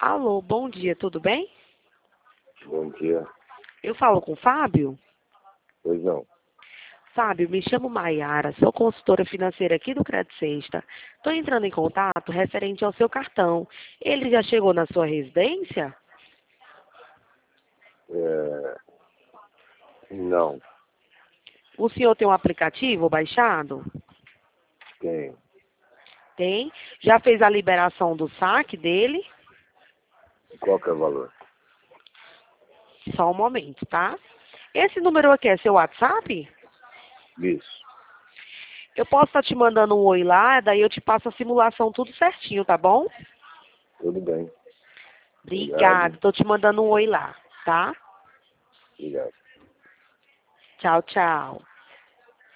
Alô, bom dia, tudo bem? Bom dia. Eu falo com o Fábio? Pois não. Fábio, me chamo Maiara, sou consultora financeira aqui do Credit Sexta. Estou entrando em contato referente ao seu cartão. Ele já chegou na sua residência? Não. O senhor tem um aplicativo baixado? Tem. Tem. Já fez a liberação do saque dele? Qual que é o valor? Só um momento, tá? Esse número aqui é seu WhatsApp? Isso. Eu posso estar te mandando um oi lá, daí eu te passo a simulação tudo certinho, tá bom? Tudo bem. Obrigada, estou te mandando um oi lá, tá? Obrigado. Tchau, tchau.